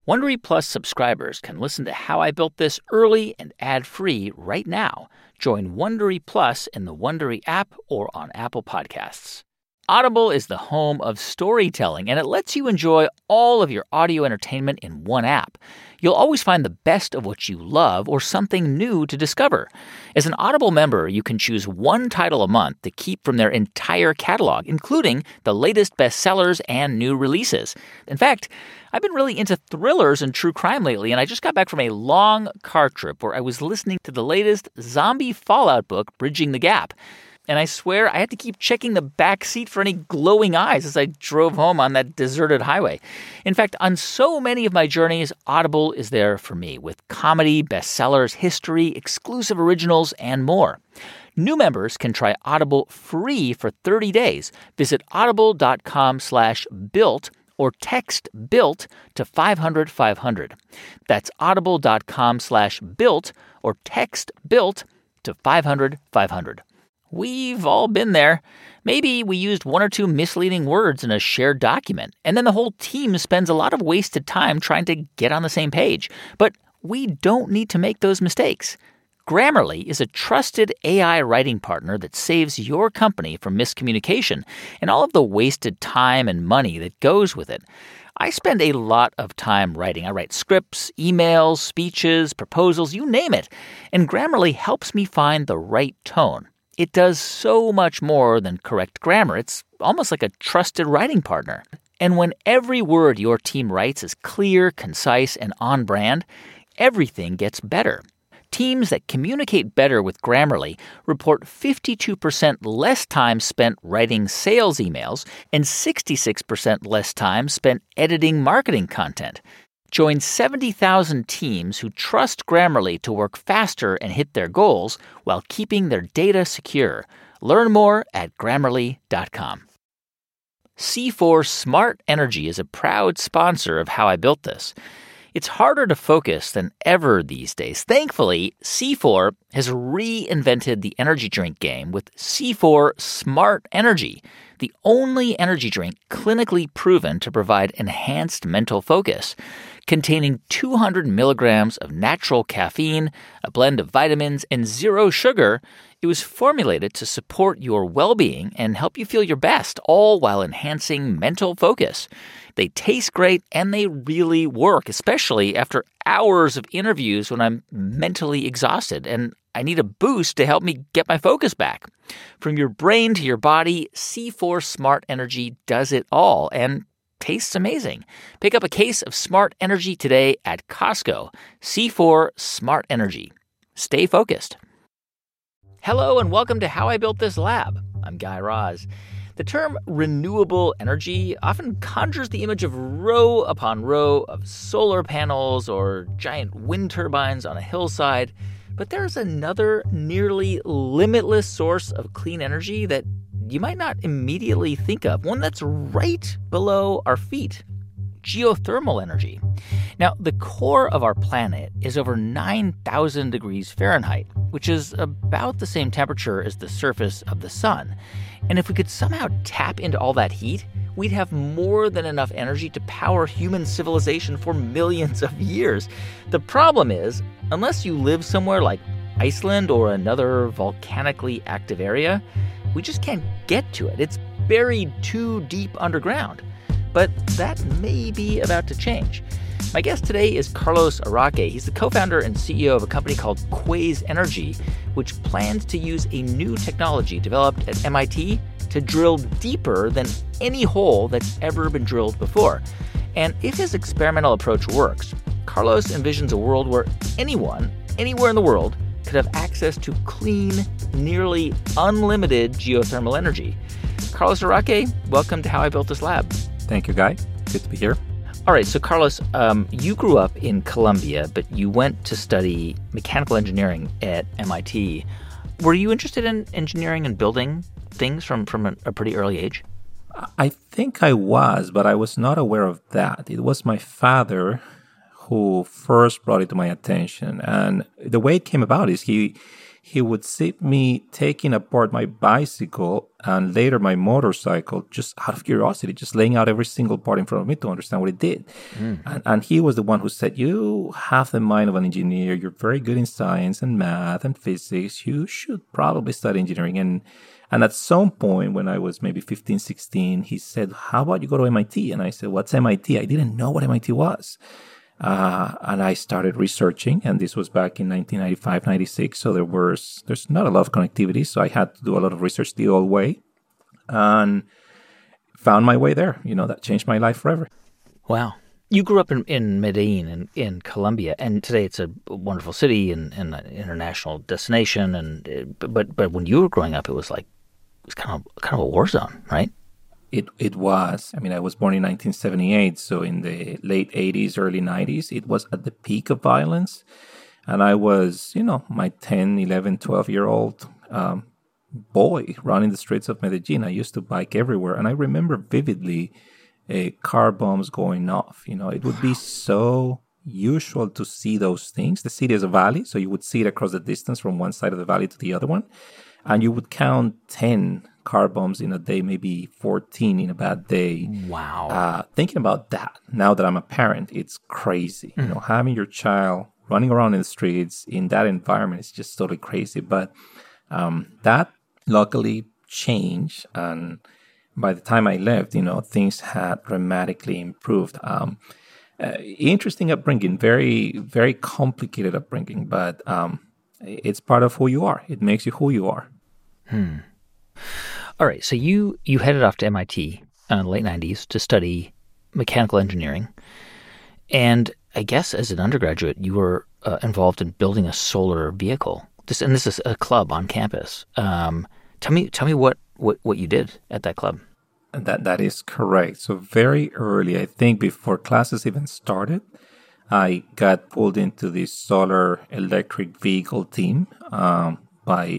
Wondery Plus subscribers can listen to How I Built This early and ad-free right now. Join Wondery Plus in the Wondery app or on Apple Podcasts. Audible is the home of storytelling, and it lets you enjoy all of your audio entertainment in one app. You'll always find the best of what you love or something new to discover. As an Audible member, you can choose one title a month to keep from their entire catalog, including the latest bestsellers and new releases. In fact, I've been really into thrillers and true crime lately, and I just got back from a long car trip where I was listening to the latest zombie Fallout book, Bridging the Gap. And I swear I had to keep checking the back seat for any glowing eyes as I drove home on that deserted highway. In fact, on so many of my journeys, Audible is there for me with comedy, bestsellers, history, exclusive originals, and more. New members can try Audible free for 30 days. Visit audible.com/built or text BUILT to 500-500. That's audible.com/built or text BUILT to 500-500. We've all been there. Maybe we used one or two misleading words in a shared document, and then the whole team spends a lot of wasted time trying to get on the same page. But we don't need to make those mistakes. Grammarly is a trusted AI writing partner that saves your company from miscommunication and all of the wasted time and money that goes with it. I spend a lot of time writing. I write scripts, emails, speeches, proposals, you name it. And Grammarly helps me find the right tone. It does so much more than correct grammar. It's almost like a trusted writing partner. And when every word your team writes is clear, concise, and on brand, everything gets better. Teams that communicate better with Grammarly report 52% less time spent writing sales emails and 66% less time spent editing marketing content. Join 70,000 teams who trust Grammarly to work faster and hit their goals while keeping their data secure. Learn more at Grammarly.com. C4 Smart Energy is a proud sponsor of How I Built This. It's harder to focus than ever these days. Thankfully, C4 has reinvented the energy drink game with C4 Smart Energy, the only energy drink clinically proven to provide enhanced mental focus. Containing 200 milligrams of natural caffeine, a blend of vitamins, and zero sugar, it was formulated to support your well-being and help you feel your best, all while enhancing mental focus. They taste great and they really work, especially after hours of interviews when I'm mentally exhausted and I need a boost to help me get my focus back. From your brain to your body, C4 Smart Energy does it all and tastes amazing. Pick up a case of Smart Energy today at Costco. C4 Smart Energy. Stay focused. Hello and welcome to How I Built This Lab. I'm Guy Raz. The term renewable energy often conjures the image of row upon row of solar panels or giant wind turbines on a hillside. But there's another nearly limitless source of clean energy that you might not immediately think of, one that's right below our feet: geothermal energy. Now, the core of our planet is over 9,000 degrees Fahrenheit, which is about the same temperature as the surface of the sun. And if we could somehow tap into all that heat, we'd have more than enough energy to power human civilization for millions of years. The problem is, unless you live somewhere like Iceland or another volcanically active area, we just can't get to it. It's buried too deep underground. But that may be about to change. My guest today is Carlos Araque. He's the co-founder and CEO of a company called Quaise Energy, which plans to use a new technology developed at MIT to drill deeper than any hole that's ever been drilled before. And if his experimental approach works, Carlos envisions a world where anyone, anywhere in the world, could have access to clean, nearly unlimited geothermal energy. Carlos Araque, welcome to How I Built This Lab. Thank you, Guy. Good to be here. All right, so Carlos, you grew up in Colombia, but you went to study mechanical engineering at MIT. Were you interested in engineering and building things from a pretty early age? I think I was, but I was not aware of that. It was my father who first brought it to my attention. And the way it came about is he he would see me taking apart my bicycle and later my motorcycle just out of curiosity, just laying out every single part in front of me to understand what it did. And he was the one who said, you have the mind of an engineer. You're very good in science and math and physics. You should probably study engineering. And at some point when I was maybe 15, 16, he said, how about you go to MIT? And I said, what's MIT? I didn't know what MIT was. And I started researching, and this was back in 1995, 96. So there's not a lot of connectivity. So I had to do a lot of research the old way and found my way there. That changed my life forever. Wow. You grew up in Medellin in Colombia, and today it's a wonderful city and an international destination. But when you were growing up, it was kind of a war zone, right? It was. I mean, I was born in 1978, so in the late 80s, early 90s, it was at the peak of violence. And I was, my 10, 11, 12-year-old boy running the streets of Medellin. I used to bike everywhere. And I remember vividly car bombs going off. It would be so usual to see those things. The city is a valley, so you would see it across the distance from one side of the valley to the other one. And you would count 10 car bombs in a day, maybe 14 in a bad day. Wow. Thinking about that, now that I'm a parent, it's crazy. Having your child running around in the streets in that environment is just totally crazy. But that luckily changed. And by the time I left, things had dramatically improved. Interesting upbringing, very, very complicated upbringing, but it's part of who you are. It makes you who you are. All right. So you headed off to MIT in the late 90s to study mechanical engineering. And I guess as an undergraduate, you were involved in building a solar vehicle. This is a club on campus. Tell me what you did at that club. That is correct. So very early, I think before classes even started, I got pulled into the solar electric vehicle team by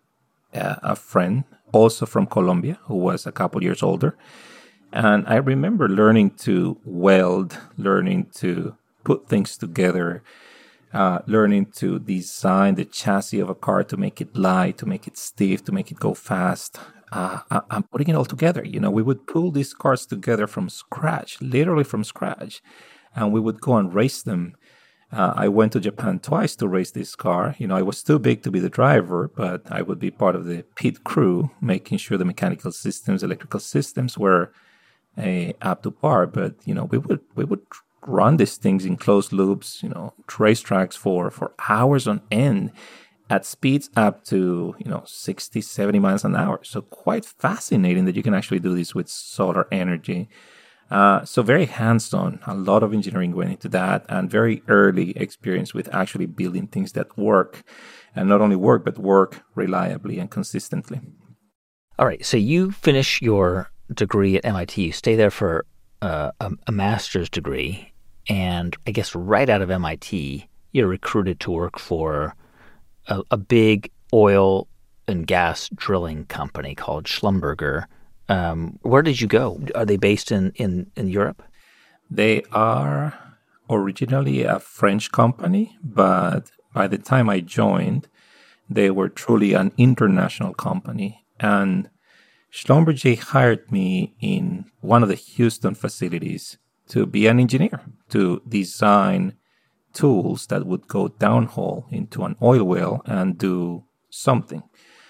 a friend, also from Colombia, who was a couple years older. And I remember learning to weld, learning to put things together, learning to design the chassis of a car to make it light, to make it stiff, to make it go fast. I'm putting it all together. We would pull these cars together from scratch, literally from scratch, and we would go and race them. I went to Japan twice to race this car. I was too big to be the driver, but I would be part of the pit crew, making sure the mechanical systems, electrical systems were up to par. But, we would run these things in closed loops, racetracks for hours on end at speeds up to, 60, 70 miles an hour. So quite fascinating that you can actually do this with solar energy. So very hands-on, a lot of engineering went into that, and very early experience with actually building things that work, and not only work, but work reliably and consistently. All right, so you finish your degree at MIT, you stay there for a master's degree, and I guess right out of MIT, you're recruited to work for a big oil and gas drilling company called Schlumberger. Where did you go? Are they based in Europe? They are originally a French company, but by the time I joined, they were truly an international company. And Schlumberger hired me in one of the Houston facilities to be an engineer, to design tools that would go downhole into an oil well and do something.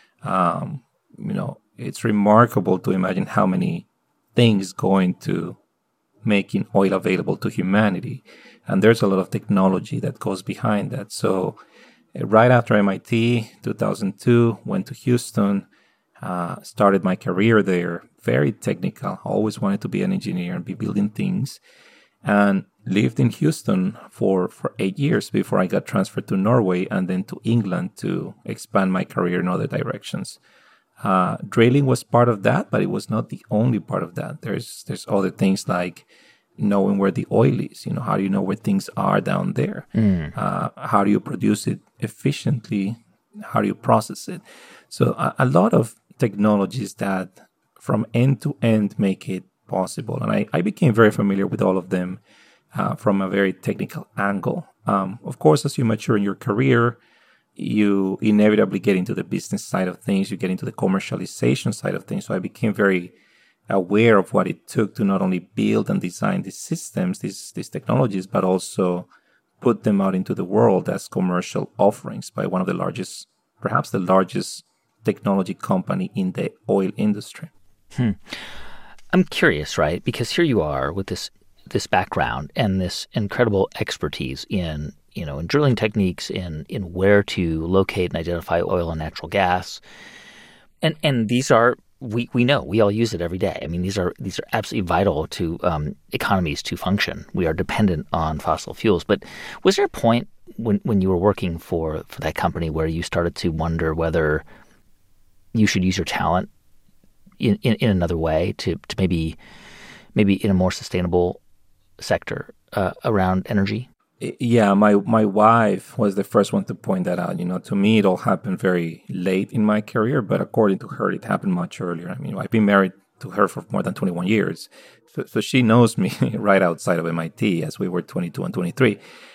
It's remarkable to imagine how many things go into making oil available to humanity. And there's a lot of technology that goes behind that. So right after MIT, 2002, went to Houston, started my career there. Very technical. Always wanted to be an engineer and be building things. And lived in Houston for 8 years before I got transferred to Norway and then to England to expand my career in other directions. Drilling was part of that, but it was not the only part of that. There's other things like knowing where the oil is. How do you know where things are down there? How do you produce it efficiently? How do you process it? So a lot of technologies that from end to end make it possible. And I became very familiar with all of them from a very technical angle. Of course, as you mature in your career, you inevitably get into the business side of things, you get into the commercialization side of things. So I became very aware of what it took to not only build and design these systems, these technologies, but also put them out into the world as commercial offerings by one of the largest, perhaps the largest technology company in the oil industry. I'm curious, right? Because here you are with this background and this incredible expertise in drilling techniques, in where to locate and identify oil and natural gas, and these are we know we all use it every day. I mean, these are absolutely vital to economies to function. We are dependent on fossil fuels. But was there a point when you were working for that company where you started to wonder whether you should use your talent in another way to maybe in a more sustainable sector around energy? Yeah, my wife was the first one to point that out. To me, it all happened very late in my career, but according to her, it happened much earlier. I mean, I've been married to her for more than 21 years. So she knows me right outside of MIT as we were 22 and 23.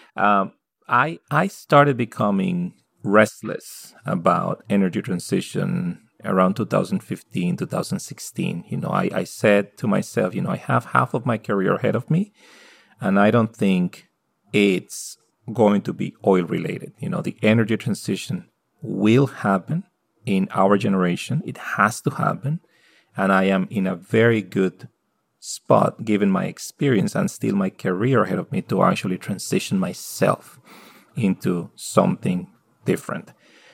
I started becoming restless about energy transition around 2015, 2016. I said to myself, I have half of my career ahead of me, and I don't think it's going to be oil related. The energy transition will happen in our generation. It has to happen. And I am in a very good spot, given my experience and still my career ahead of me, to actually transition myself into something different.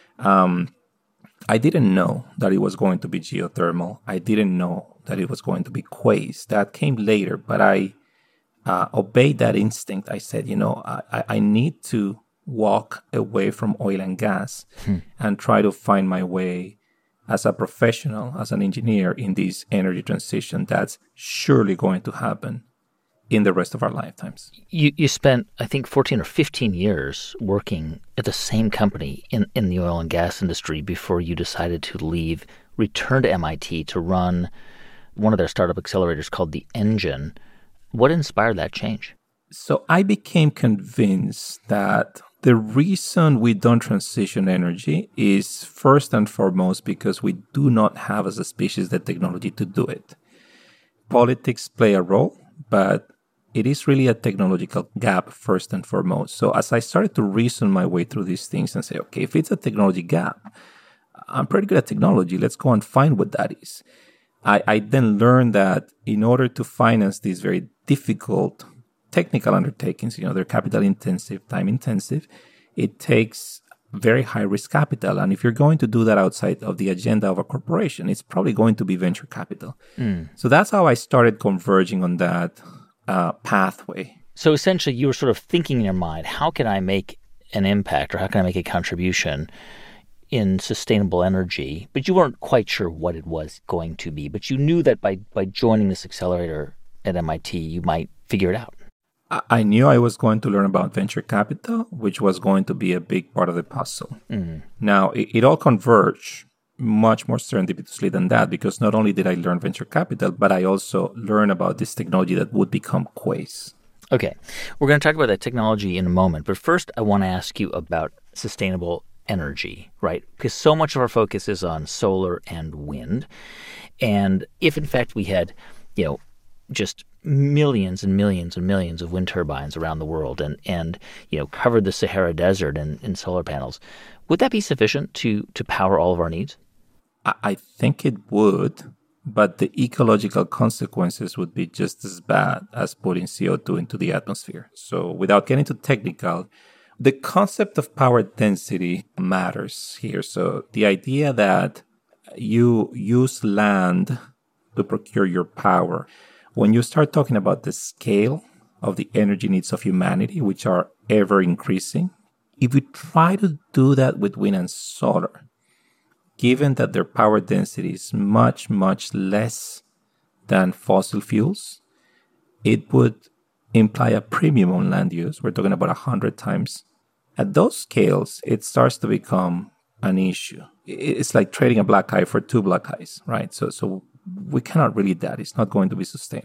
I didn't know that it was going to be geothermal. I didn't know that it was going to be quays. That came later, but I obeyed that instinct. I said, I need to walk away from oil and gas and try to find my way as a professional, as an engineer in this energy transition that's surely going to happen in the rest of our lifetimes. You spent, I think, 14 or 15 years working at the same company in the oil and gas industry before you decided to leave, return to MIT to run one of their startup accelerators called The Engine. What inspired that change? So I became convinced that the reason we don't transition energy is first and foremost because we do not have as a species the technology to do it. Politics play a role, but it is really a technological gap first and foremost. So as I started to reason my way through these things and say, okay, if it's a technology gap, I'm pretty good at technology. Let's go and find what that is. I then learned that in order to finance these very difficult technical undertakings, they're capital intensive, time intensive, it takes very high risk capital. And if you're going to do that outside of the agenda of a corporation, it's probably going to be venture capital. So that's how I started converging on that pathway. So essentially you were sort of thinking in your mind, how can I make an impact or how can I make a contribution in sustainable energy? But you weren't quite sure what it was going to be. But you knew that by joining this accelerator at MIT, you might figure it out. I knew I was going to learn about venture capital, which was going to be a big part of the puzzle. Now, it all converged much more serendipitously than that, because not only did I learn venture capital, but I also learned about this technology that would become quays. Okay, we're going to talk about that technology in a moment. But first, I want to ask you about sustainable energy, right? Because so much of our focus is on solar and wind. And if, in fact, we had, just millions and millions and millions of wind turbines around the world and covered the Sahara Desert in solar panels, would that be sufficient to power all of our needs? I think it would, but the ecological consequences would be just as bad as putting CO2 into the atmosphere. So without getting too technical, the concept of power density matters here. So the idea that you use land to procure your power, when you start talking about the scale of the energy needs of humanity, which are ever increasing, if we try to do that with wind and solar, given that their power density is much, much less than fossil fuels, it would imply a premium on land use. We're talking about 100 times. At those scales, it starts to become an issue. It's like trading a black eye for two black eyes, right? So we cannot really do that. It's not going to be sustainable.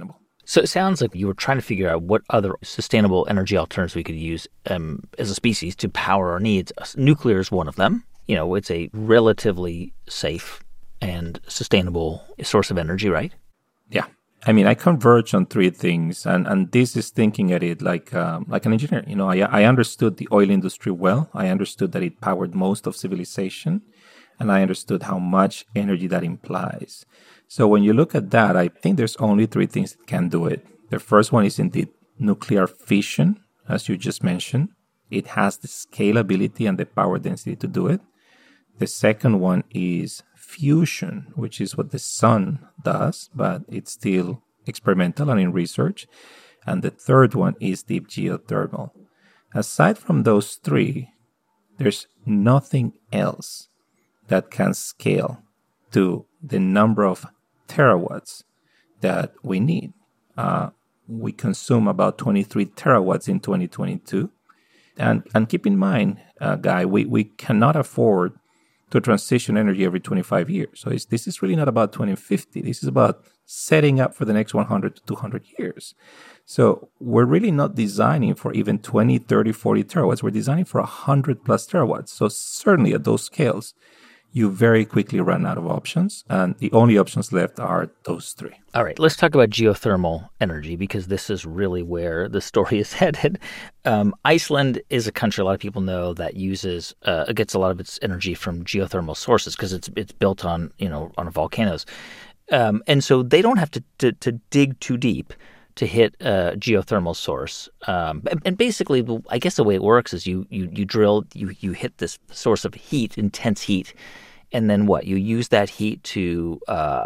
So it sounds like you were trying to figure out what other sustainable energy alternatives we could use as a species to power our needs. Nuclear is one of them. It's a relatively safe and sustainable source of energy, right? Yeah. I mean, I converge on three things, and this is thinking at it like an engineer. I understood the oil industry well. I understood that it powered most of civilization, and I understood how much energy that implies. So when you look at that, I think there's only three things that can do it. The first one is indeed nuclear fission, as you just mentioned. It has the scalability and the power density to do it. The second one is fusion, which is what the sun does, but it's still experimental and in research. And the third one is deep geothermal. Aside from those three, there's nothing else that can scale to the number of terawatts that we need. We consume about 23 terawatts in 2022. And keep in mind, Guy, we cannot afford to transition energy every 25 years. So this is really not about 2050. This is about setting up for the next 100 to 200 years. So we're really not designing for even 20, 30, 40 terawatts. We're designing for 100 plus terawatts. So certainly at those scales, you very quickly run out of options, and the only options left are those three. All right, let's talk about geothermal energy, because this is really where the story is headed. Iceland is a country a lot of people know that gets a lot of its energy from geothermal sources because it's built on volcanoes, and so they don't have to dig too deep to hit a geothermal source. And basically, I guess the way it works is you drill, you hit this source of heat, intense heat, and then what? You use that heat to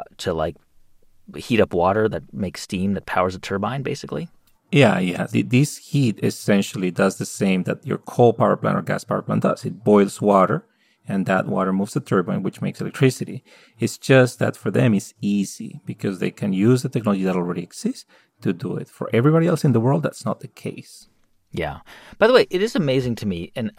heat up water that makes steam that powers a turbine, basically? Yeah. This heat essentially does the same that your coal power plant or gas power plant does. It boils water, and that water moves the turbine, which makes electricity. It's just that for them, it's easy because they can use the technology that already exists to do it. For everybody else in the world, that's not the case. Yeah. By the way, it is amazing to me, and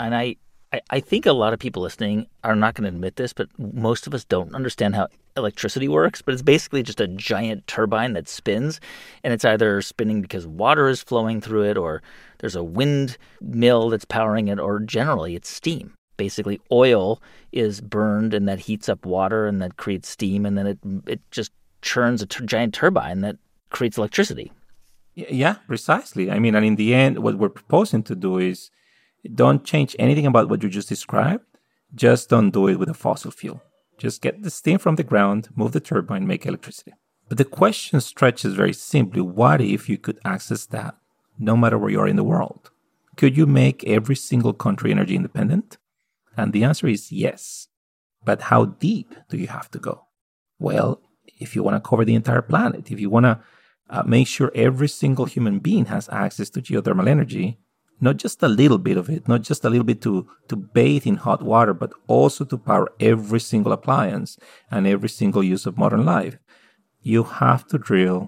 I think a lot of people listening are not going to admit this, but most of us don't understand how electricity works. But it's basically just a giant turbine that spins, and it's either spinning because water is flowing through it, or there's a windmill that's powering it, or generally it's steam. Basically, oil is burned, and that heats up water, and that creates steam, and then it just churns a giant turbine that creates electricity. Yeah, precisely. I mean, and in the end, what we're proposing to do is don't change anything about what you just described. Just don't do it with a fossil fuel. Just get the steam from the ground, move the turbine, make electricity. But the question stretches very simply. What if you could access that no matter where you are in the world? Could you make every single country energy independent? And the answer is yes. But how deep do you have to go? Well, if you want to cover the entire planet, if you want to make sure every single human being has access to geothermal energy, not just a little bit of it, not just a little bit to bathe in hot water, but also to power every single appliance and every single use of modern life, you have to drill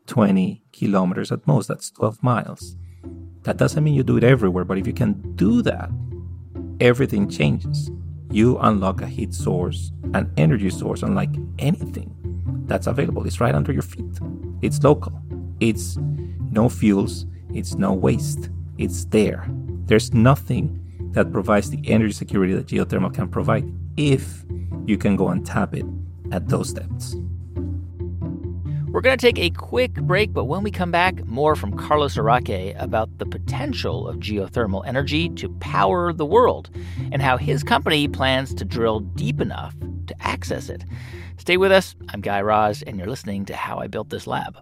20 kilometers at most. That's 12 miles. That doesn't mean you do it everywhere, but if you can do that, everything changes. You unlock a heat source, an energy source, unlike anything that's available. It's right under your feet. It's local. It's no fuels. It's no waste. It's there. There's nothing that provides the energy security that geothermal can provide if you can go and tap it at those depths. We're going to take a quick break, but when we come back, more from Carlos Araque about the potential of geothermal energy to power the world and how his company plans to drill deep enough to access it. Stay with us. I'm Guy Raz, and you're listening to How I Built This Lab.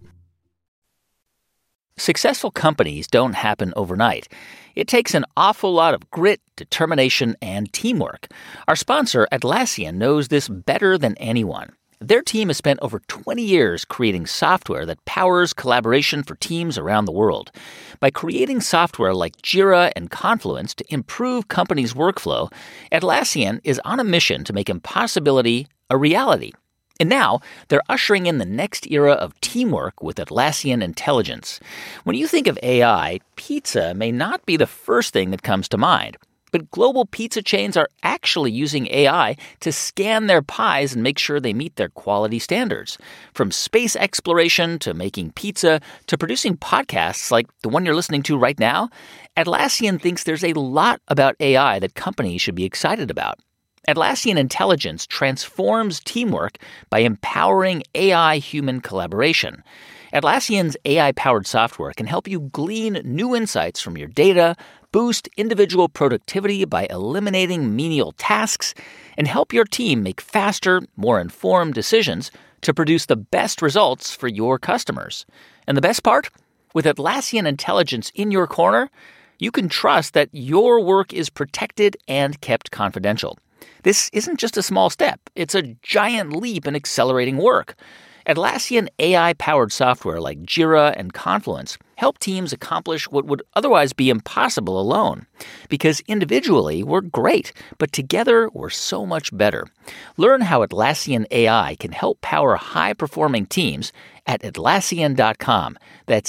Successful companies don't happen overnight. It takes an awful lot of grit, determination, and teamwork. Our sponsor, Atlassian, knows this better than anyone. Their team has spent over 20 years creating software that powers collaboration for teams around the world. By creating software like Jira and Confluence to improve companies' workflow, Atlassian is on a mission to make impossibility a reality. And now, they're ushering in the next era of teamwork with Atlassian Intelligence. When you think of AI, pizza may not be the first thing that comes to mind. But global pizza chains are actually using AI to scan their pies and make sure they meet their quality standards. From space exploration to making pizza to producing podcasts like the one you're listening to right now, Atlassian thinks there's a lot about AI that companies should be excited about. Atlassian Intelligence transforms teamwork by empowering AI-human collaboration. Atlassian's AI-powered software can help you glean new insights from your data, boost individual productivity by eliminating menial tasks, and help your team make faster, more informed decisions to produce the best results for your customers. And the best part? With Atlassian Intelligence in your corner, you can trust that your work is protected and kept confidential. This isn't just a small step. It's a giant leap in accelerating work. Atlassian AI-powered software like Jira and Confluence help teams accomplish what would otherwise be impossible alone. Because individually, we're great, but together, we're so much better. Learn how Atlassian AI can help power high-performing teams at Atlassian.com. That's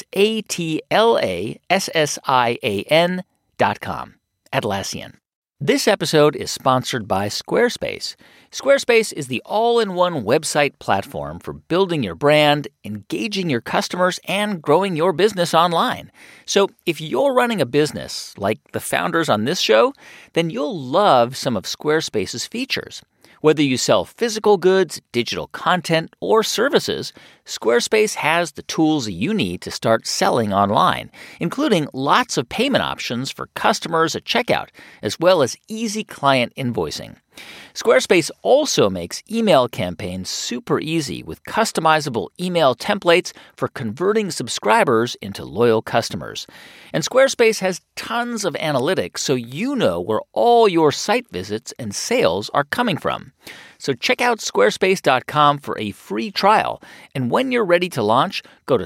Atlassian.com. Atlassian. This episode is sponsored by Squarespace. Squarespace is the all-in-one website platform for building your brand, engaging your customers, and growing your business online. So if you're running a business like the founders on this show, then you'll love some of Squarespace's features. Whether you sell physical goods, digital content, or services, Squarespace has the tools you need to start selling online, including lots of payment options for customers at checkout, as well as easy client invoicing. Squarespace also makes email campaigns super easy with customizable email templates for converting subscribers into loyal customers. And Squarespace has tons of analytics so you know where all your site visits and sales are coming from. So check out squarespace.com for a free trial. And when you're ready to launch, go to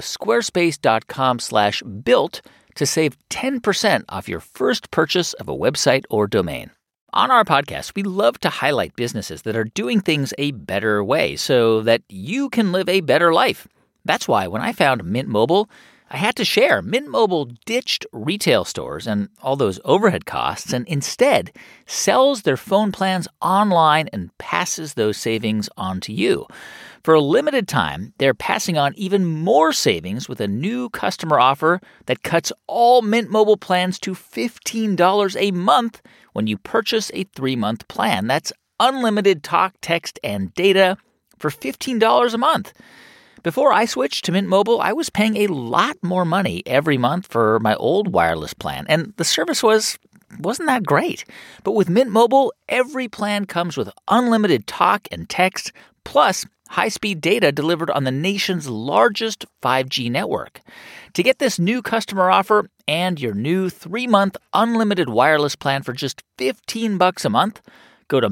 squarespace.com/built to save 10% off your first purchase of a website or domain. On our podcast, we love to highlight businesses that are doing things a better way so that you can live a better life. That's why when I found Mint Mobile, I had to share. Mint Mobile ditched retail stores and all those overhead costs and instead sells their phone plans online and passes those savings on to you. For a limited time, they're passing on even more savings with a new customer offer that cuts all Mint Mobile plans to $15 a month when you purchase a 3-month plan. That's unlimited talk, text, and data for $15 a month. Before I switched to Mint Mobile, I was paying a lot more money every month for my old wireless plan, and the service wasn't that great. But with Mint Mobile, every plan comes with unlimited talk and text, plus high-speed data delivered on the nation's largest 5G network. To get this new customer offer and your new 3-month unlimited wireless plan for just $15 a month, go to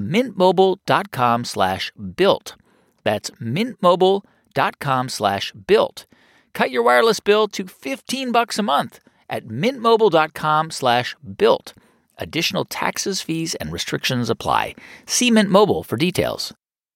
mintmobile.com/built. That's mintmobile.com/built. Cut your wireless bill to $15 a month at mintmobile.com/built. Additional taxes, fees, and restrictions apply. See Mint Mobile for details.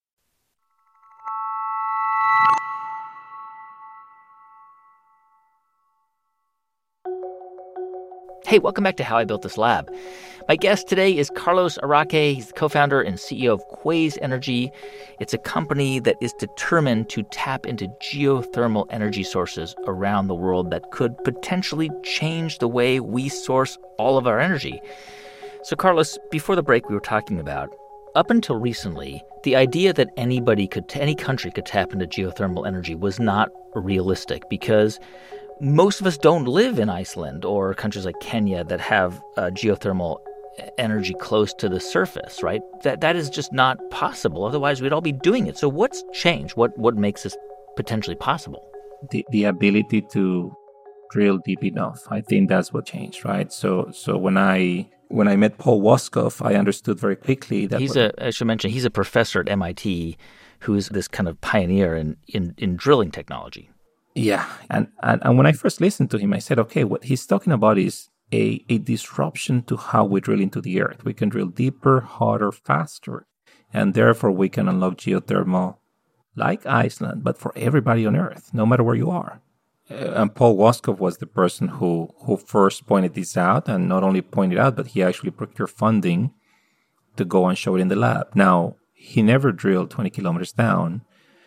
Hey, welcome back to How I Built This Lab. My guest today is Carlos Araque. He's the co-founder and CEO of Quaise Energy. It's a company that is determined to tap into geothermal energy sources around the world that could potentially change the way we source all of our energy. So, Carlos, before the break, we were talking about, up until recently, the idea that any country could tap into geothermal energy was not realistic because most of us don't live in Iceland or countries like Kenya that have geothermal energy close to the surface, right? That is just not possible. Otherwise, we'd all be doing it. So what's changed? What makes this potentially possible? The ability to drill deep enough. I think that's what changed, right? So when I met Paul Woskoff, I understood very quickly that I should mention, he's a professor at MIT who's this kind of pioneer in drilling technology. Yeah. And when I first listened to him, I said, okay, what he's talking about is a disruption to how we drill into the earth. We can drill deeper, harder, faster. And therefore, we can unlock geothermal like Iceland, but for everybody on earth, no matter where you are. And Paul Woskov was the person who first pointed this out, and not only pointed out, but he actually procured funding to go and show it in the lab. Now, he never drilled 20 kilometers down,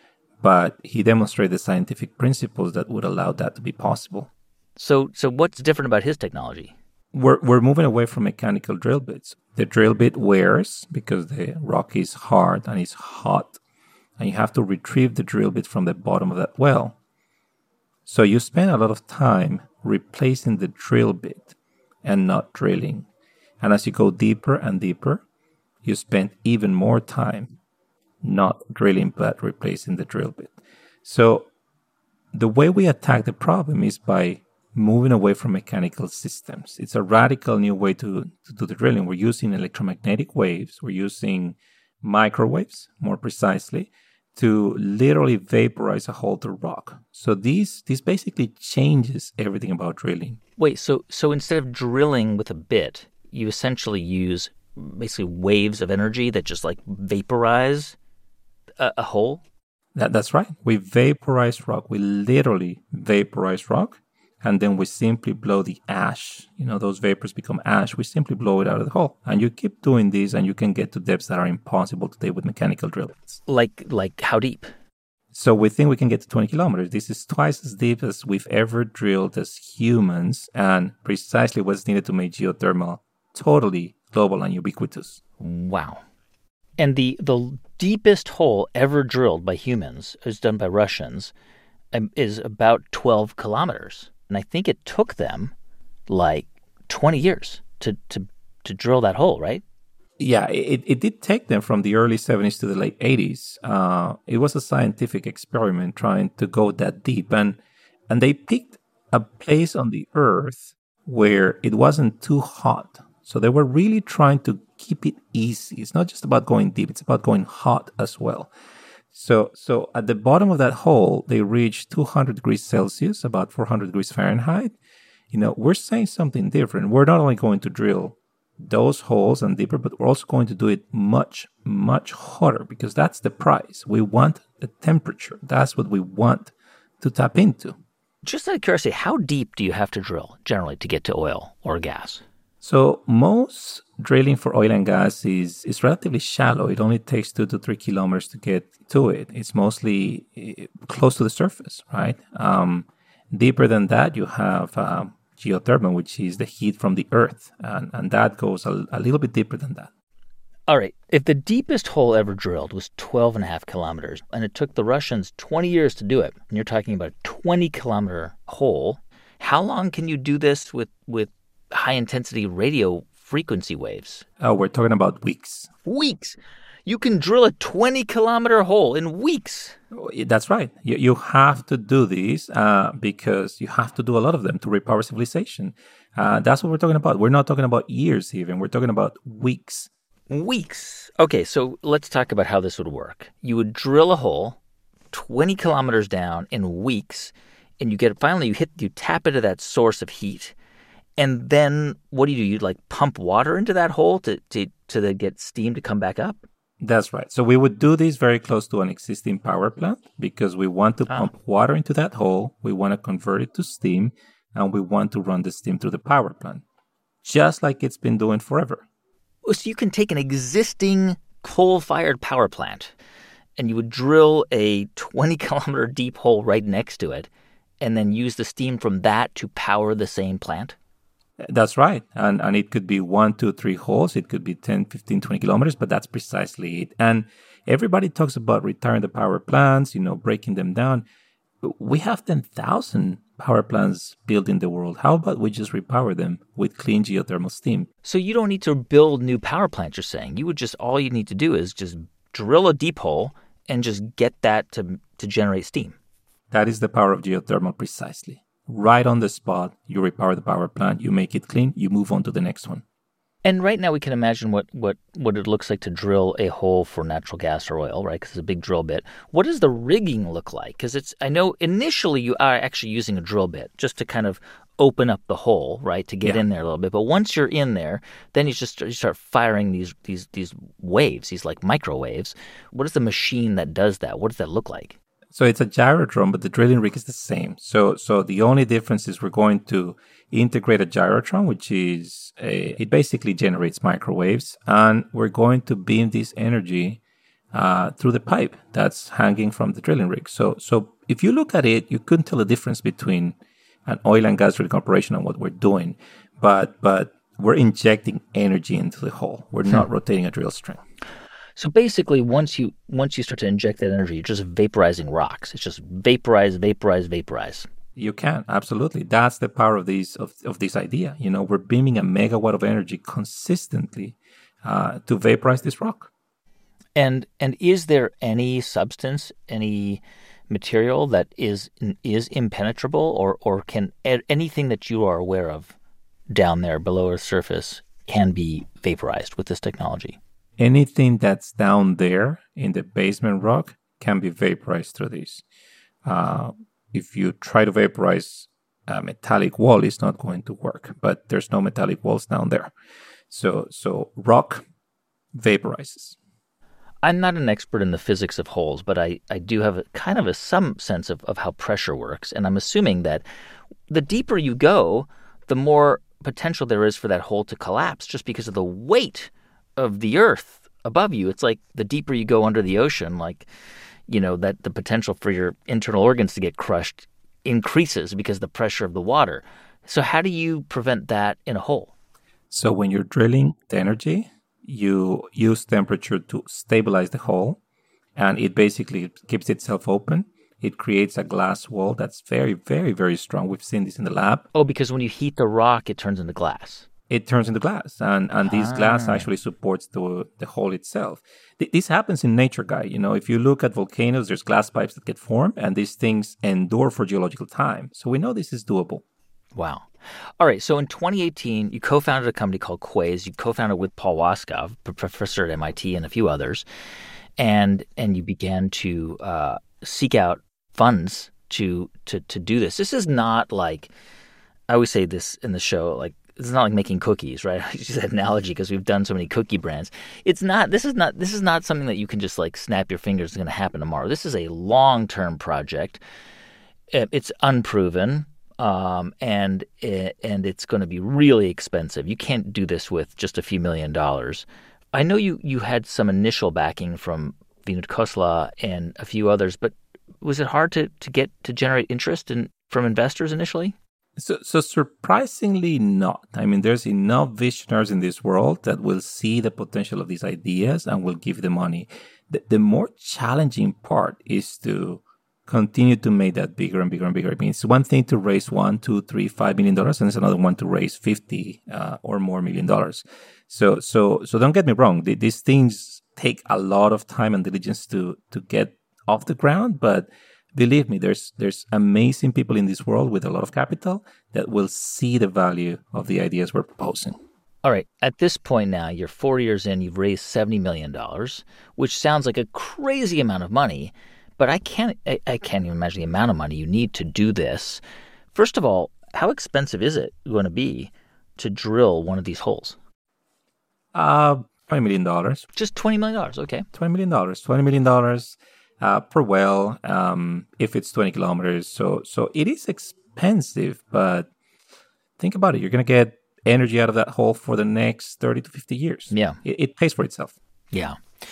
but he demonstrated the scientific principles that would allow that to be possible. So what's different about his technology? We're moving away from mechanical drill bits. The drill bit wears because the rock is hard and it's hot, and you have to retrieve the drill bit from the bottom of that well. So you spend a lot of time replacing the drill bit and not drilling. And as you go deeper and deeper, you spend even more time not drilling but replacing the drill bit. So the way we attack the problem is by moving away from mechanical systems. It's a radical new way to do the drilling. We're using electromagnetic waves. We're using microwaves, more precisely, to literally vaporize a hole through rock. So this basically changes everything about drilling. Wait, so instead of drilling with a bit, you essentially use basically waves of energy that just like vaporize a hole? That's right. We vaporize rock. We literally vaporize rock, and then we simply blow the ash. Those vapors become ash. We simply blow it out of the hole. And you keep doing this, and you can get to depths that are impossible today with mechanical drill bits. Like how deep? So we think we can get to 20 kilometers. This is twice as deep as we've ever drilled as humans, and precisely what's needed to make geothermal totally global and ubiquitous. Wow. And the deepest hole ever drilled by humans, is done by Russians, is about 12 kilometers. And I think it took them like 20 years to drill that hole, right? Yeah, it did take them from the early 70s to the late 80s. It was a scientific experiment trying to go that deep. And they picked a place on the Earth where it wasn't too hot. So they were really trying to keep it easy. It's not just about going deep. It's about going hot as well. So at the bottom of that hole, they reached 200 degrees Celsius, about 400 degrees Fahrenheit. We're saying something different. We're not only going to drill those holes and deeper, but we're also going to do it much, much hotter, because that's the price. We want the temperature. That's what we want to tap into. Just out of curiosity, how deep do you have to drill generally to get to oil or gas? So most drilling for oil and gas is relatively shallow. It only takes 2 to 3 kilometers to get to it. It's mostly close to the surface, right? Deeper than that, you have geothermal, which is the heat from the earth. And that goes a little bit deeper than that. All right. If the deepest hole ever drilled was 12.5 kilometers, and it took the Russians 20 years to do it, and you're talking about a 20-kilometer hole, how long can you do this with high-intensity radio frequency waves? Oh, we're talking about weeks. Weeks? You can drill a 20-kilometer hole in weeks. That's right. You have to do these because you have to do a lot of them to repower civilization. That's what we're talking about. We're not talking about years even. We're talking about weeks. Weeks. Okay, so let's talk about how this would work. You would drill a hole 20 kilometers down in weeks, and you tap into that source of heat. And then what do? You pump water into that hole to then get steam to come back up? That's right. So we would do this very close to an existing power plant because we want to pump water into that hole. We want to convert it to steam, and we want to run the steam through the power plant, just like it's been doing forever. So you can take an existing coal-fired power plant, and you would drill a 20-kilometer deep hole right next to it, and then use the steam from that to power the same plant? That's right. And it could be 1, 2, 3 holes. It could be 10, 15, 20 kilometers, but that's precisely it. And everybody talks about retiring the power plants, breaking them down. We have 10,000 power plants built in the world. How about we just repower them with clean geothermal steam? So you don't need to build new power plants, you're saying. All you need to do is just drill a deep hole and just get that to generate steam. That is the power of geothermal precisely. Right on the spot, you repower the power plant, you make it clean, you move on to the next one. And right now we can imagine what it looks like to drill a hole for natural gas or oil, right? Because it's a big drill bit. What does the rigging look like? Because I know initially you are actually using a drill bit just to kind of open up the hole, right, to get in there a little bit. But once you're in there, then you start firing these waves, these like microwaves. What is the machine that does that? What does that look like? So it's a gyrotron, but the drilling rig is the same. So the only difference is we're going to integrate a gyrotron, which is it basically generates microwaves, and we're going to beam this energy through the pipe that's hanging from the drilling rig. So if you look at it, you couldn't tell the difference between an oil and gas drilling operation and what we're doing, but we're injecting energy into the hole. We're not rotating a drill string. So basically, once you start to inject that energy, you're just vaporizing rocks. It's just vaporize. You can, absolutely. That's the power of this idea. We're beaming a megawatt of energy consistently to vaporize this rock. And is there any substance, any material that is impenetrable, or can anything that you are aware of down there below Earth's surface can be vaporized with this technology? Anything that's down there in the basement rock can be vaporized through this. If you try to vaporize a metallic wall, it's not going to work, but there's no metallic walls down there. So rock vaporizes. I'm not an expert in the physics of holes, but I do have some sense of how pressure works. And I'm assuming that the deeper you go, the more potential there is for that hole to collapse just because of the weight of the earth above you. It's like the deeper you go under the ocean, that the potential for your internal organs to get crushed increases because of the pressure of the water. So how do you prevent that in a hole? So when you're drilling the energy, you use temperature to stabilize the hole, and it basically keeps itself open. It creates a glass wall that's very, very, very strong. We've seen this in the lab. Oh, because when you heat the rock, it turns into glass. It turns into glass, and this glass actually supports the hole itself. This happens in nature, Guy. If you look at volcanoes, there's glass pipes that get formed, and these things endure for geological time. So we know this is doable. Wow. All right. So in 2018, you co-founded a company called Quaise. You co-founded with Paul Waskow, professor at MIT, and a few others, and you began to seek out funds to do this. This is not like, I always say this in the show, like, it's not like making cookies, right? I use that analogy because we've done so many cookie brands. This is not something that you can just like snap your fingers, it's going to happen tomorrow. This is a long-term project. It's unproven, and it's going to be really expensive. You can't do this with just a few $1 million. I know you had some initial backing from Vinod Khosla and a few others, but was it hard to generate interest from investors initially? So surprisingly not. I mean, there's enough visionaries in this world that will see the potential of these ideas and will give the money. The more challenging part is to continue to make that bigger and bigger and bigger. I mean, it's one thing to raise $1, $2, $3, $5 million, and it's another one to raise 50 or more $1 million. So don't get me wrong. These things take a lot of time and diligence to get off the ground, but believe me, there's amazing people in this world with a lot of capital that will see the value of the ideas we're proposing. All right. At this point now, you're 4 years in, you've raised $70 million, which sounds like a crazy amount of money, but I can't even imagine the amount of money you need to do this. First of all, how expensive is it going to be to drill one of these holes? $20 million. Just $20 million, okay. $20 million. $20 million per well, if it's 20 kilometers. So it is expensive, but think about it. You're going to get energy out of that hole for the next 30 to 50 years. Yeah. It pays for itself. Yeah.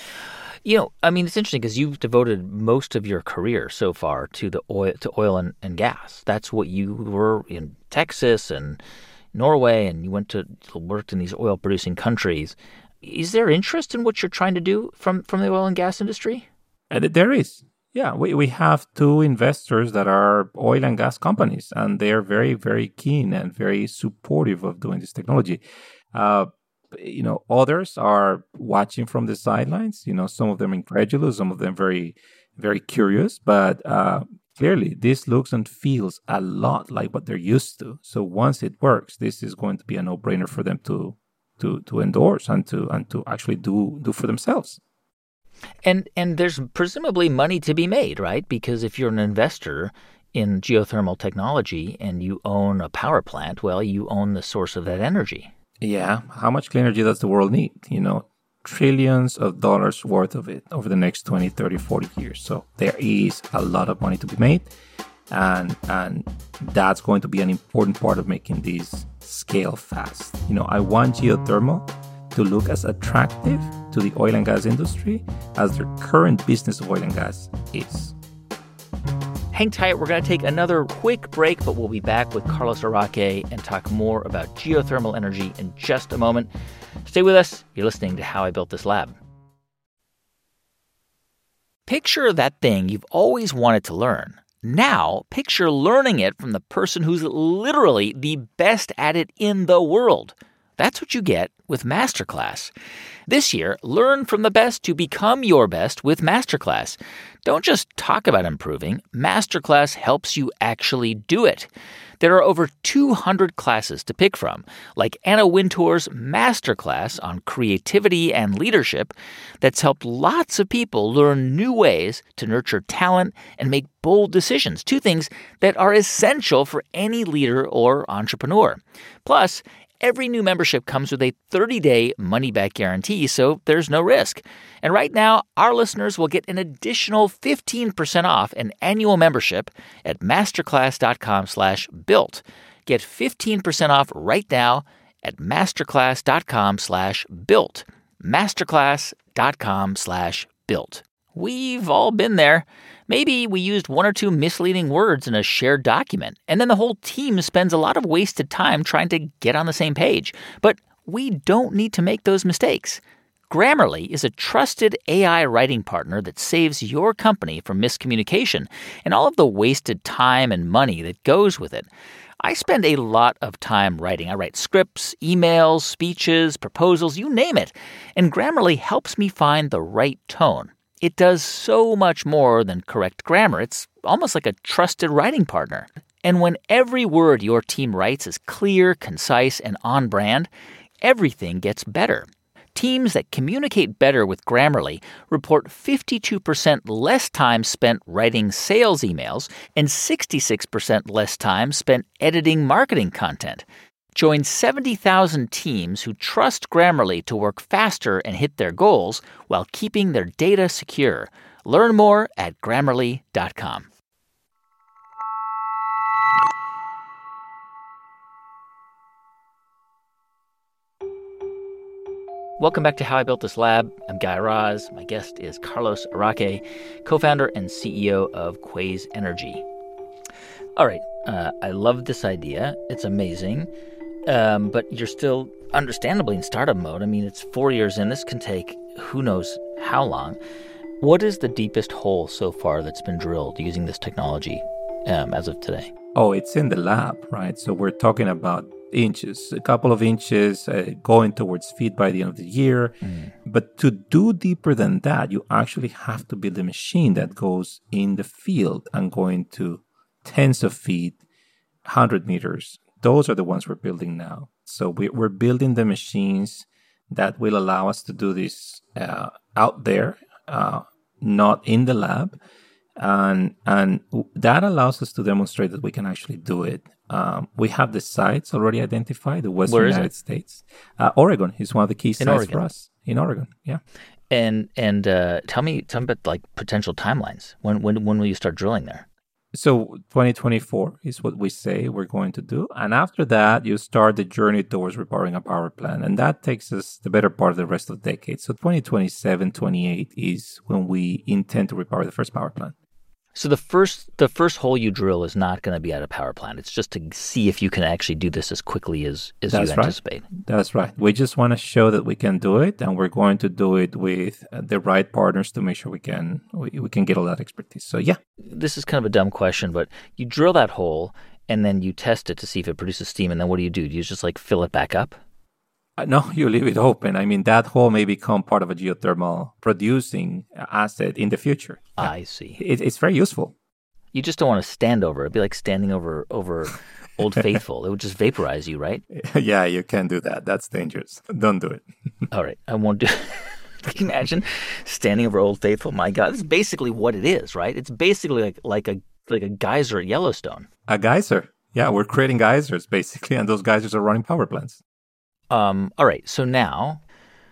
I mean, it's interesting because you've devoted most of your career so far to oil and gas. That's what you were in Texas and Norway, and you worked in these oil-producing countries. Is there interest in what you're trying to do from the oil and gas industry? There is. Yeah, we have two investors that are oil and gas companies, and they're very, very keen and very supportive of doing this technology. Others are watching from the sidelines. Some of them incredulous, some of them very, very curious. But clearly, this looks and feels a lot like what they're used to. So once it works, this is going to be a no-brainer for them to endorse and to actually do for themselves. And there's presumably money to be made, right? Because if you're an investor in geothermal technology and you own a power plant, well, you own the source of that energy. Yeah. How much clean energy does the world need? trillions of dollars worth of it over the next 20, 30, 40 years. So there is a lot of money to be made. And that's going to be an important part of making these scale fast. I want geothermal to look as attractive to the oil and gas industry as their current business of oil and gas is. Hang tight. We're going to take another quick break, but we'll be back with Carlos Araque and talk more about geothermal energy in just a moment. Stay with us. You're listening to How I Built This Lab. Picture that thing you've always wanted to learn. Now, picture learning it from the person who's literally the best at it in the world. That's what you get with Masterclass. This year, learn from the best to become your best with Masterclass. Don't just talk about improving. Masterclass helps you actually do it. There are over 200 classes to pick from, like Anna Wintour's Masterclass on creativity and leadership that's helped lots of people learn new ways to nurture talent and make bold decisions, two things that are essential for any leader or entrepreneur. Plus, every new membership comes with a 30-day money-back guarantee, so there's no risk. And right now, our listeners will get an additional 15% off an annual membership at masterclass.com/built. Get 15% off right now at masterclass.com/built. masterclass.com/built. We've all been there. Maybe we used one or two misleading words in a shared document, and then the whole team spends a lot of wasted time trying to get on the same page. But we don't need to make those mistakes. Grammarly is a trusted AI writing partner that saves your company from miscommunication and all of the wasted time and money that goes with it. I spend a lot of time writing. I write scripts, emails, speeches, proposals, you name it. And Grammarly helps me find the right tone. It does so much more than correct grammar. It's almost like a trusted writing partner. And when every word your team writes is clear, concise, and on brand, everything gets better. Teams that communicate better with Grammarly report 52% less time spent writing sales emails and 66% less time spent editing marketing content. Join 70,000 teams who trust Grammarly to work faster and hit their goals while keeping their data secure. Learn more at Grammarly.com. Welcome back to How I Built This Lab. I'm Guy Raz. My guest is Carlos Araque, co-founder and CEO of Quaise Energy. All right, I love this idea. It's amazing. But you're still understandably in startup mode. I mean, it's 4 years in. This can take who knows how long. What is the deepest hole so far that's been drilled using this technology as of today? Oh, it's in the lab, right? So we're talking about inches, a couple of inches going towards feet by the end of the year. But to do deeper than that, you actually have to build a machine that goes in the field and going to tens of feet, 100 meters. Those are the ones we're building now. So we're building the machines that will allow us to do this out there, not in the lab. And that allows us to demonstrate that we can actually do it. We have the sites already identified, the Western United States. Oregon is one of the key sites for us. In Oregon, yeah. And tell me about like potential timelines. When will you start drilling there? So 2024 is what we say we're going to do. And after that, you start the journey towards repowering a power plant. And that takes us the better part of the rest of the decade. So 2027, 28 is when we intend to repower the first power plant. So the first hole you drill is not going to be at a power plant. It's just to see if you can actually do this as quickly as you anticipate. That's right. We just want to show that we can do it, and we're going to do it with the right partners to make sure we can get all that expertise. So yeah. This is kind of a dumb question, but you drill that hole and then you test it to see if it produces steam, and then what do? Do you just like fill it back up? No, you leave it open. I mean, that hole may become part of a geothermal producing asset in the future. Yeah. I see. It's very useful. You just don't want to stand over it. It'd be like standing over Old Faithful. It would just vaporize you, right? Yeah, you can't do that. That's dangerous. Don't do it. All right, I won't do it. Can you imagine standing over Old Faithful? My God, this is basically what it is, right? It's basically like a geyser at Yellowstone. A geyser. Yeah, we're creating geysers, basically, and those geysers are running power plants. All right, so now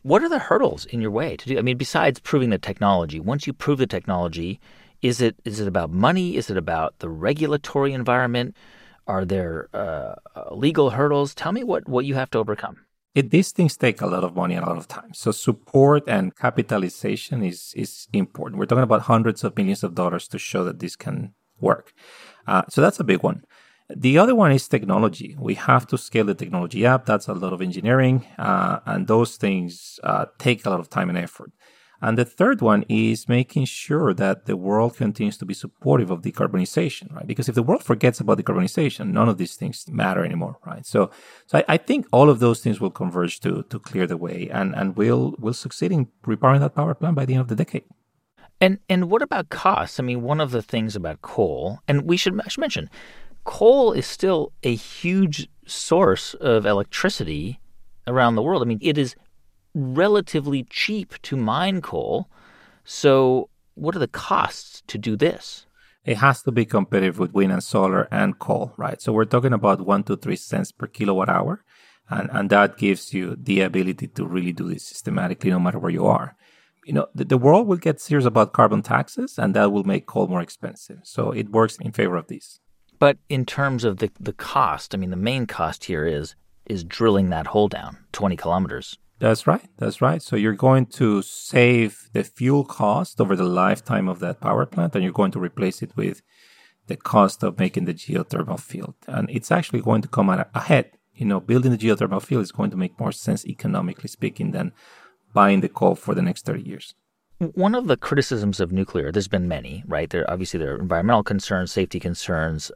What are the hurdles in your way to do? I mean, besides proving the technology, once you prove the technology, is it about money? Is it about the regulatory environment? Are there legal hurdles? Tell me what you have to overcome. These things take a lot of money and a lot of time. So support and capitalization is important. We're talking about hundreds of millions of dollars to show that this can work. So that's a big one. The other one is technology. We have to scale the technology up. That's a lot of engineering, and those things take a lot of time and effort. And the third one is making sure that the world continues to be supportive of decarbonization, right? Because if the world forgets about decarbonization, none of these things matter anymore, right? So I think all of those things will converge to clear the way, and we'll succeed in repowering that power plant by the end of the decade. And what about costs? I mean, one of the things about coal, and I should mention, coal is still a huge source of electricity around the world. I mean, it is relatively cheap to mine coal. So what are the costs to do this? It has to be competitive with wind and solar and coal, right? So we're talking about 1 to 3 cents per kilowatt hour. And that gives you the ability to really do this systematically no matter where you are. The world will get serious about carbon taxes, and that will make coal more expensive. So it works in favor of these. But in terms of the cost, I mean, the main cost here is drilling that hole down 20 kilometers. That's right. So you're going to save the fuel cost over the lifetime of that power plant, and you're going to replace it with the cost of making the geothermal field. And it's actually going to come out ahead. Building the geothermal field is going to make more sense economically speaking than buying the coal for the next 30 years. One of the criticisms of nuclear, there's been many, right? There are environmental concerns, safety concerns,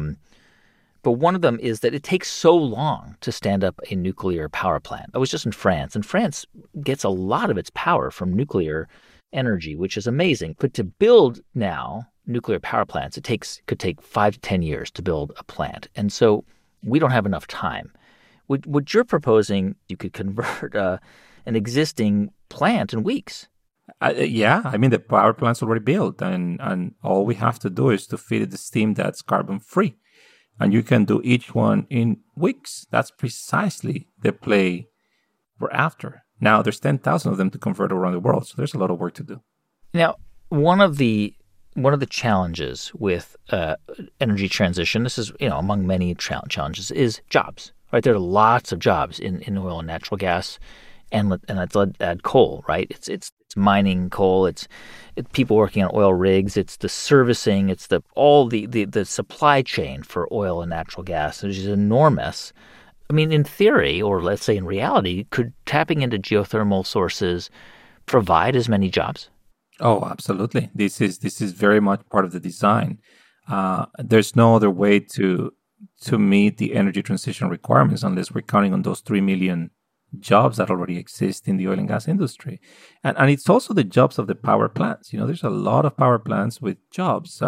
but one of them is that it takes so long to stand up a nuclear power plant. I was just in France, and France gets a lot of its power from nuclear energy, which is amazing. But to build now nuclear power plants, could take 5 to 10 years to build a plant. And so we don't have enough time. What you're proposing, you could convert an existing plant in weeks. Yeah, I mean, the power plant's already built, and all we have to do is to feed it the steam that's carbon-free. And you can do each one in weeks. That's precisely the play we're after. Now, there's 10,000 of them to convert around the world, so there's a lot of work to do. Now, one of the challenges with energy transition, this is among many challenges, is jobs. Right, there are lots of jobs in oil and natural gas, and let's add coal. Right, it's mining coal. It's people working on oil rigs. It's the servicing. It's the supply chain for oil and natural gas, which is enormous. I mean, in theory, or let's say in reality, could tapping into geothermal sources provide as many jobs? Oh, absolutely. This is very much part of the design. There's no other way to meet the energy transition requirements unless we're counting on those 3 million jobs that already exist in the oil and gas industry. And it's also the jobs of the power plants. There's a lot of power plants with jobs.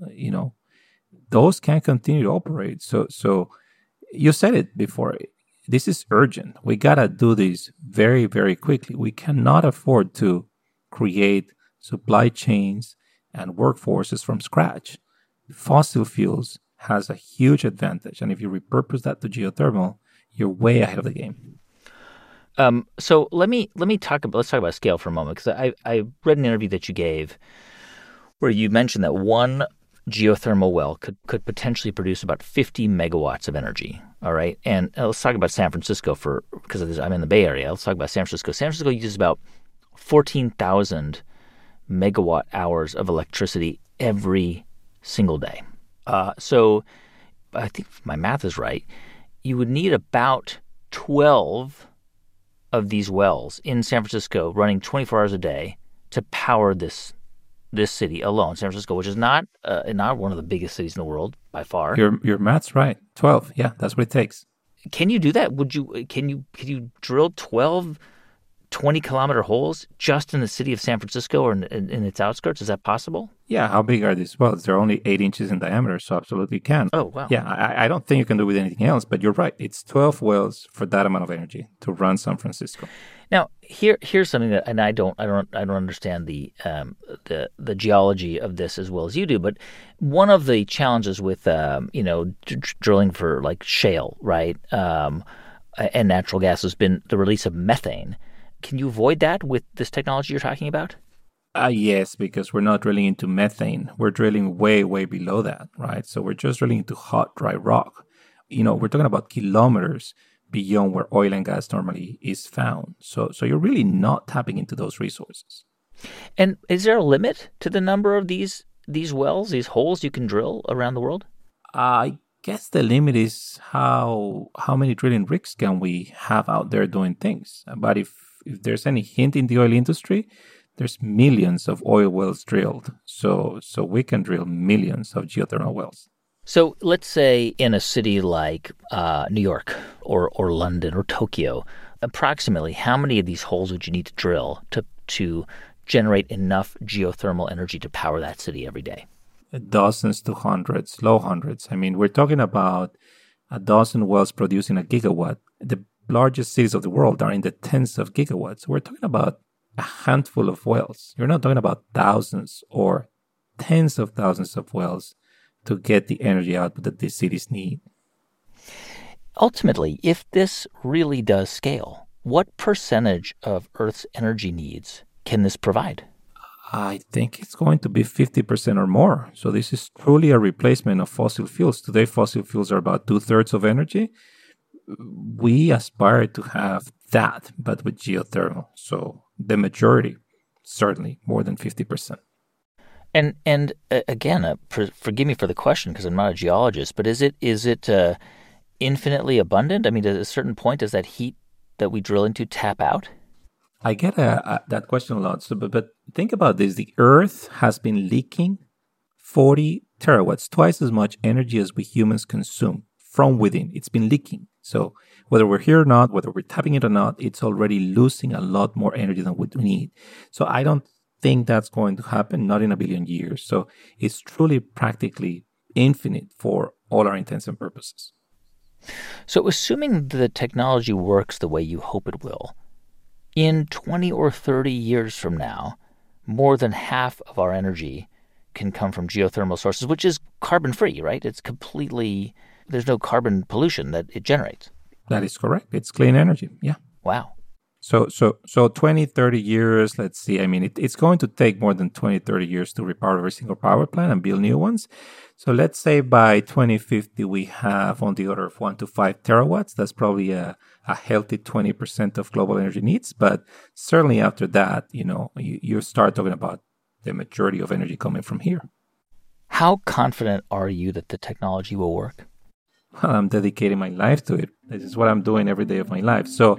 Those can't continue to operate. So you said it before. This is urgent. We got to do this very, very quickly. We cannot afford to create supply chains and workforces from scratch. Fossil fuels has a huge advantage. And if you repurpose that to geothermal, you're way ahead of the game. So let's talk about scale for a moment, because I read an interview that you gave where you mentioned that one geothermal well could potentially produce about 50 megawatts of energy. All right, and let's talk about San Francisco because I'm in the Bay Area. Let's talk about San Francisco. San Francisco uses about 14,000 megawatt hours of electricity every single day. So I think if my math is right, you would need about 12 of these wells in San Francisco running 24 hours a day to power this city alone, San Francisco, which is not one of the biggest cities in the world by far. Your math's right. 12. Yeah, that's what it takes. Can you do that? Can you drill 12 20-kilometer holes just in the city of San Francisco or in its outskirts? Is that possible? Yeah. How big are these wells? They're only 8 inches in diameter, so absolutely can. Oh, wow. Yeah, I don't think you can do it with anything else, but you're right. It's 12 wells for that amount of energy to run San Francisco. Now, here's something that, and I don't understand the geology of this as well as you do, but one of the challenges with drilling for like shale, right, and natural gas has been the release of methane. Can you avoid that with this technology you're talking about? Yes, because we're not drilling into methane. We're drilling way, way below that, right? So we're just drilling into hot, dry rock. We're talking about kilometers beyond where oil and gas normally is found. So you're really not tapping into those resources. And is there a limit to the number of these wells, these holes you can drill around the world? I guess the limit is how many drilling rigs can we have out there doing things. But if there's any hint in the oil industry, there's millions of oil wells drilled. So we can drill millions of geothermal wells. So let's say in a city like New York or London or Tokyo, approximately how many of these holes would you need to drill to generate enough geothermal energy to power that city every day? Dozens to hundreds, low hundreds. I mean, we're talking about a dozen wells producing a gigawatt. The largest cities of the world are in the tens of gigawatts. We're talking about a handful of wells. You're not talking about thousands or tens of thousands of wells to get the energy output that these cities need. Ultimately, if this really does scale, what percentage of Earth's energy needs can this provide? I think it's going to be 50% or more. So this is truly a replacement of fossil fuels. Today, fossil fuels are about 2/3 of energy. We aspire to have that, but with geothermal. So the majority, certainly more than 50%. And again, forgive me for the question because I'm not a geologist, but is it infinitely abundant? I mean, at a certain point, does that heat that we drill into tap out? I get that question a lot. So, but think about this: the Earth has been leaking 40 terawatts, twice as much energy as we humans consume from within. It's been leaking. So whether we're here or not, whether we're tapping it or not, it's already losing a lot more energy than we need. So I don't think that's going to happen, not in a billion years. So it's truly practically infinite for all our intents and purposes. So assuming the technology works the way you hope it will, in 20 or 30 years from now, more than half of our energy can come from geothermal sources, which is carbon-free, right? It's completely, there's no carbon pollution that it generates. That is correct. It's clean energy. Yeah. Wow. So 20, 30 years, let's see. I mean, it's going to take more than 20, 30 years to repower every single power plant and build new ones. So let's say by 2050, we have on the order of 1 to 5 terawatts. That's probably a healthy 20% of global energy needs. But certainly after that, you start talking about the majority of energy coming from here. How confident are you that the technology will work? Well, I'm dedicating my life to it. This is what I'm doing every day of my life. So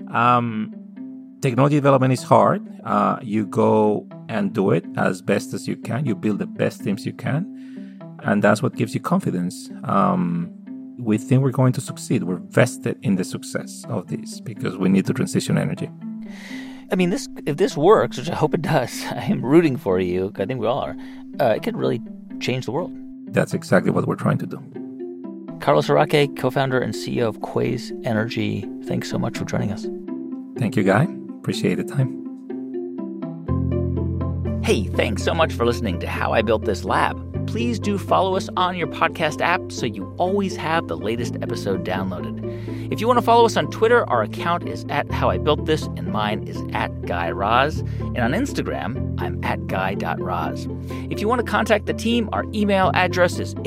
technology development is hard. You go and do it as best as you can. You build the best teams you can. And that's what gives you confidence. We think we're going to succeed. We're vested in the success of this because we need to transition energy. I mean, if this works, which I hope it does, I am rooting for you. I think we all are. It could really change the world. That's exactly what we're trying to do. Carlos Araque, co-founder and CEO of Quaise Energy, thanks so much for joining us. Thank you, Guy. Appreciate the time. Hey, thanks so much for listening to How I Built This Lab. Please do follow us on your podcast app so you always have the latest episode downloaded. If you want to follow us on Twitter, our account is @HowIBuiltThis, and mine is @GuyRaz. And on Instagram, I'm @Guy.Raz. If you want to contact the team, our email address is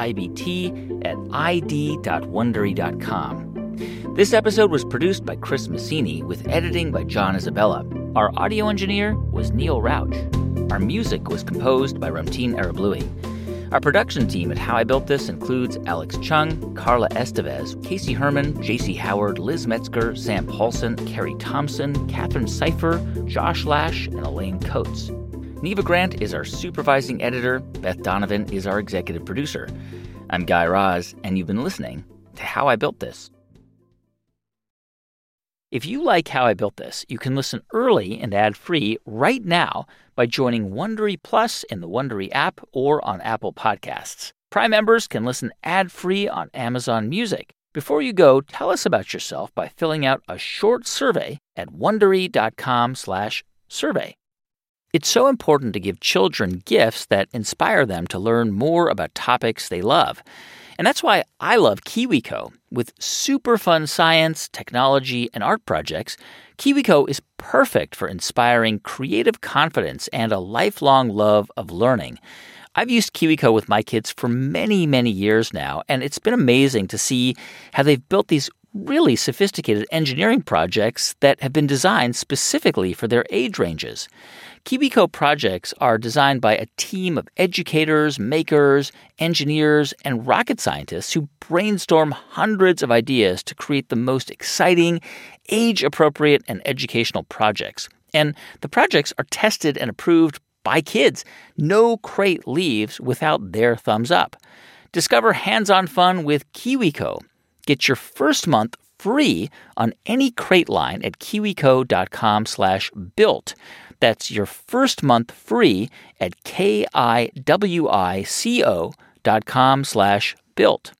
hibt@id.wondery.com. This episode was produced by Chris Messini with editing by John Isabella. Our audio engineer was Neil Rauch. Our music was composed by Ramtin Arablouei. Our production team at How I Built This includes Alex Chung, Carla Estevez, Casey Herman, JC Howard, Liz Metzger, Sam Paulson, Carrie Thompson, Catherine Seifer, Josh Lash, and Elaine Coates. Neva Grant is our supervising editor. Beth Donovan is our executive producer. I'm Guy Raz, and you've been listening to How I Built This. If you like How I Built This, you can listen early and ad-free right now by joining Wondery Plus in the Wondery app or on Apple Podcasts. Prime members can listen ad-free on Amazon Music. Before you go, tell us about yourself by filling out a short survey at Wondery.com/survey. It's so important to give children gifts that inspire them to learn more about topics they love. And that's why I love KiwiCo. With super fun science, technology, and art projects, KiwiCo is perfect for inspiring creative confidence and a lifelong love of learning. I've used KiwiCo with my kids for many, many years now, and it's been amazing to see how they've built these really sophisticated engineering projects that have been designed specifically for their age ranges. KiwiCo projects are designed by a team of educators, makers, engineers, and rocket scientists who brainstorm hundreds of ideas to create the most exciting, age-appropriate, and educational projects. And the projects are tested and approved by kids. No crate leaves without their thumbs up. Discover hands-on fun with KiwiCo. Get your first month free on any crate line at kiwico.com/built. That's your first month free at kiwico.com/built.